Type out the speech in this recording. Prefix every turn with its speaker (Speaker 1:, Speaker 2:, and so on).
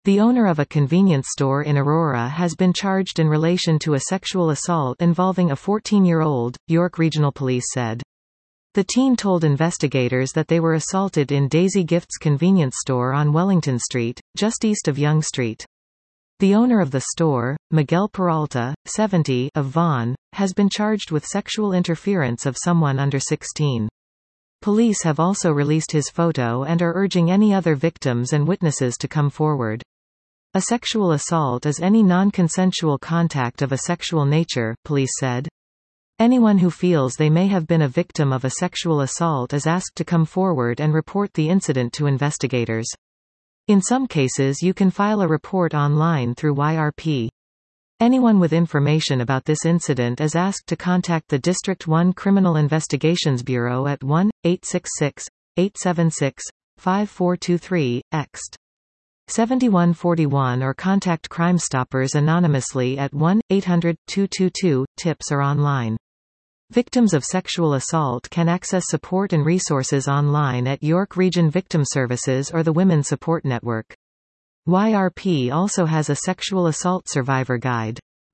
Speaker 1: The owner of a convenience store in Aurora has been charged in relation to a sexual assault involving a 14-year-old, York Regional Police said. The teen told investigators that they were assaulted in Daisy Gifts convenience store on Wellington Street, just east of Yonge Street. The owner of the store, Miguel Peralta, 70, of Vaughan, has been charged with sexual interference of someone under 16. Police have also released his photo and are urging any other victims and witnesses to come forward. A sexual assault is any non-consensual contact of a sexual nature, police said. Anyone who feels they may have been a victim of a sexual assault is asked to come forward and report the incident to investigators. In some cases you can file a report online through YRP. Anyone with information about this incident is asked to contact the District 1 Criminal Investigations Bureau at 1-866-876-5423, ext. 7141 or contact Crime Stoppers anonymously at 1-800-222-TIPS or online. Victims of sexual assault can access support and resources online at York Region Victim Services or the Women's Support Network. YRP also has a sexual assault survivor guide.